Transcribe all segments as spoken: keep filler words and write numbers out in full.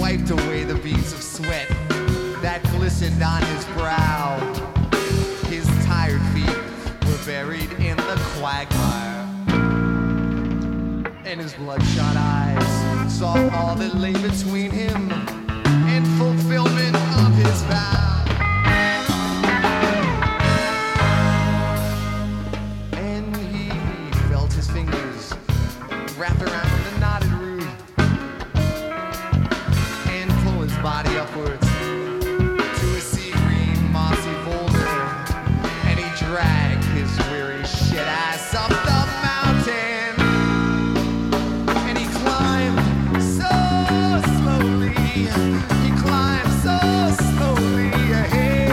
wiped away the beads of sweat that glistened on his brow. His tired feet were buried in the quagmire, and his bloodshot eyes saw all that lay between him and fulfillment of his vow. And he felt his fingers wrapped around the knotted root and pull his body upwards to a sea green mossy boulder, and he dragged his weary shit ass up the mountain, and he climbed so slowly, he climbed so slowly, hey,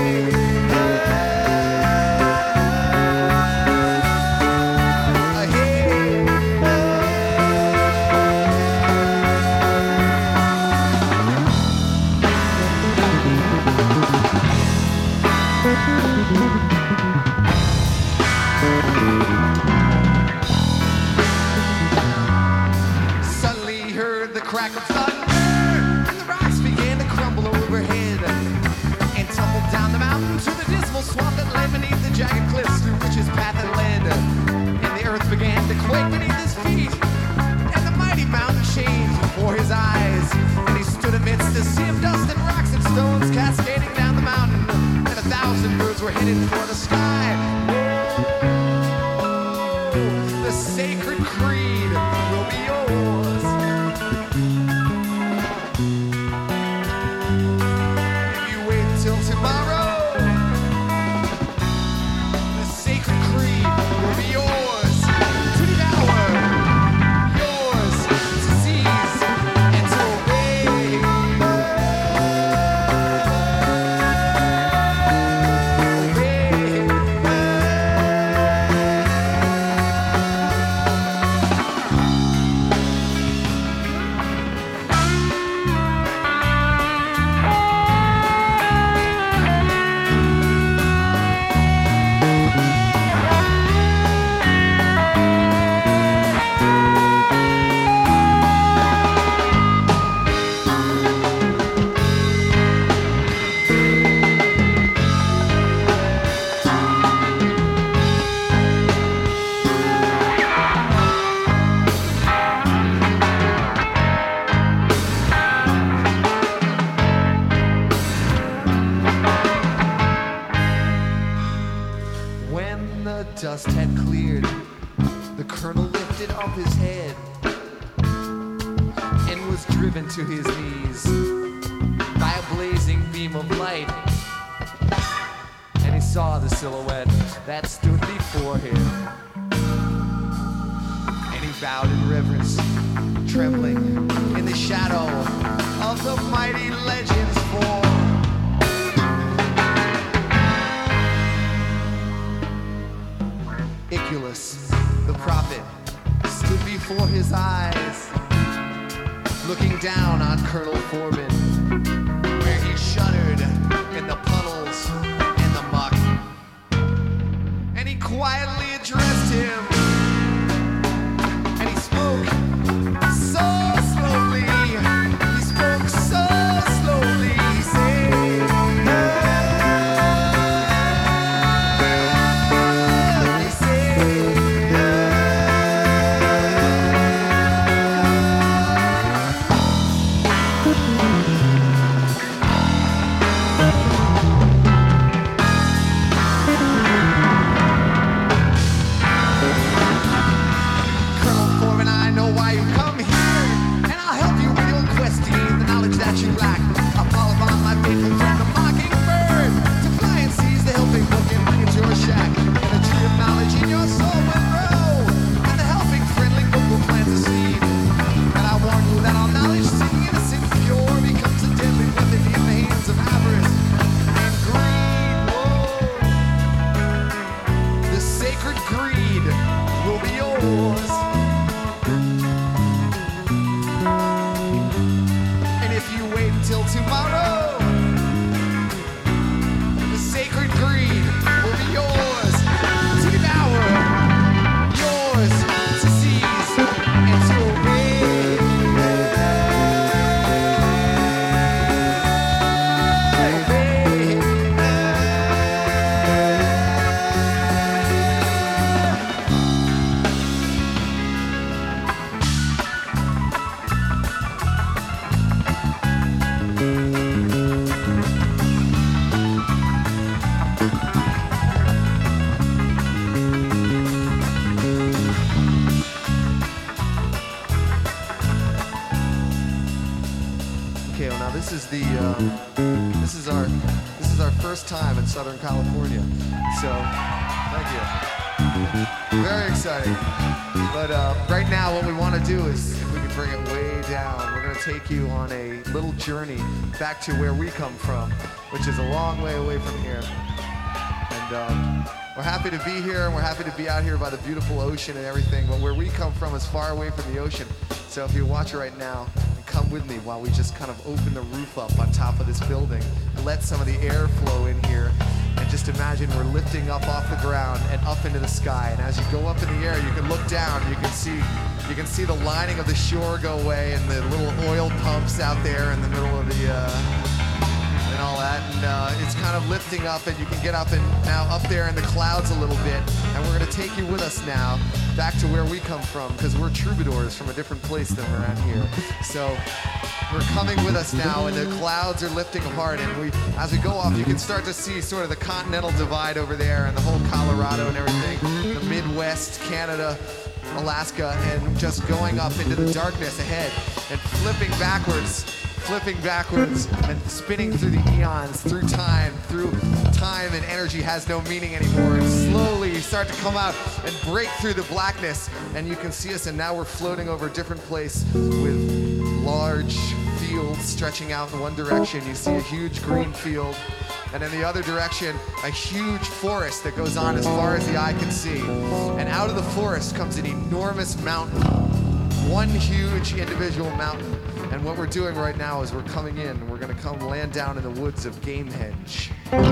Suddenly he heard the crack of thunder, and the rocks began to crumble overhead and tumbled down the mountain to the dismal swamp that lay beneath the jagged cliffs through which his path had led. And the earth began to quake beneath his feet, and the mighty mountain changed before his eyes, and he stood amidst a sea of dust and rocks and stones cascading down the mountain, and a thousand birds were headed for the sky. The sacred creed will be yours. If you wait till tomorrow, the sacred creed will be yours to devour, yours to seize and to obey. When the dust had cleared, the colonel lifted up his head and was driven to his knees by a blazing beam of light. And he saw the silhouette that stood before him, and he bowed in reverence, trembling in the shadow of the mighty legend's form. Iculus, the prophet, stood before his eyes, looking down on Colonel Forbin, where he shuddered in the puddles and the muck. And he quietly addressed him, and he spoke so slowly, he spoke so slowly, he said, you lack. I'll fall upon my faithful friend, the mockingbird, to fly and seize the helping book and bring it to your shack. And the tree of knowledge in your soul will grow, and the helping friendly book will plant a seed. And I warn you that all knowledge, seeking innocent pure, becomes a deadly weapon in the hands of avarice and greed. Whoa. The sacred greed will be yours. Till tomorrow, the sacred greed will be yours to devour, yours to seize and to obey. K O. Now this is the um, this is our this is our first time in Southern California. So thank you. Very exciting. But uh, right now, what we want to do is, if we can bring it way down, we're going to take you on a little journey back to where we come from, which is a long way away from here. And um, we're happy to be here, and we're happy to be out here by the beautiful ocean and everything, but where we come from is far away from the ocean. So if you watch it right now, come with me while we just kind of open the roof up on top of this building, let some of the air flow in here, and just imagine we're lifting up off the ground and up into the sky. And as you go up in the air, you can look down, you can see you can see the lining of the shore go away and the little oil pumps out there in the middle of the uh, and all that, and uh, it's kind of lifting up, and you can get up and now up there in the clouds a little bit, and we're going to take you with us now back to where we come from, because we're troubadours from a different place than we're at here. So we're coming with us now, and the clouds are lifting apart, and we, as we go off, you can start to see sort of the continental divide over there, and the whole Colorado and everything, the Midwest, Canada, Alaska, and just going up into the darkness ahead and flipping backwards. flipping backwards and spinning through the eons, through time, through time and energy has no meaning anymore. And slowly you start to come out and break through the blackness, and you can see us, and now we're floating over a different place with large fields stretching out in one direction. You see a huge green field, and in the other direction, a huge forest that goes on as far as the eye can see. And out of the forest comes an enormous mountain, one huge individual mountain. And what we're doing right now is we're coming in, and we're gonna come land down in the woods of Gamehenge.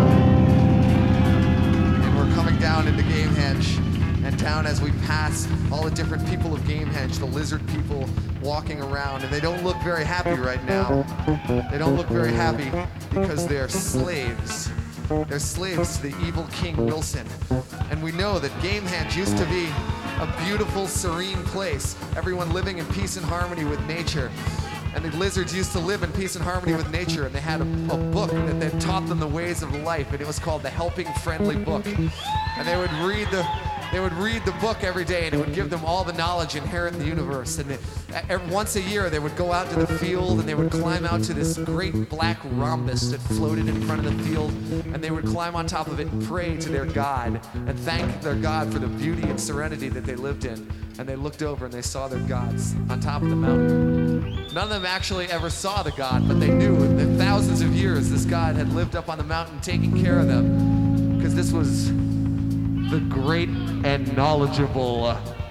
And we're coming down into Gamehenge, and down as we pass all the different people of Gamehenge, the lizard people walking around, and they don't look very happy right now. They don't look very happy because they're slaves. They're slaves to the evil King Wilson. And we know that Gamehenge used to be a beautiful, serene place, everyone living in peace and harmony with nature. And the lizards used to live in peace and harmony with nature, and they had a, a book that, that taught them the ways of life, and it was called the Helping Friendly Book. And they would read the they would read the book every day, and it would give them all the knowledge inherent in the universe. And they, every, once a year, they would go out to the field, and they would climb out to this great black rhombus that floated in front of the field, and they would climb on top of it and pray to their God and thank their God for the beauty and serenity that they lived in. And they looked over and they saw their gods on top of the mountain. None of them actually ever saw the God, but they knew that thousands of years this God had lived up on the mountain taking care of them, because this was the great and knowledgeable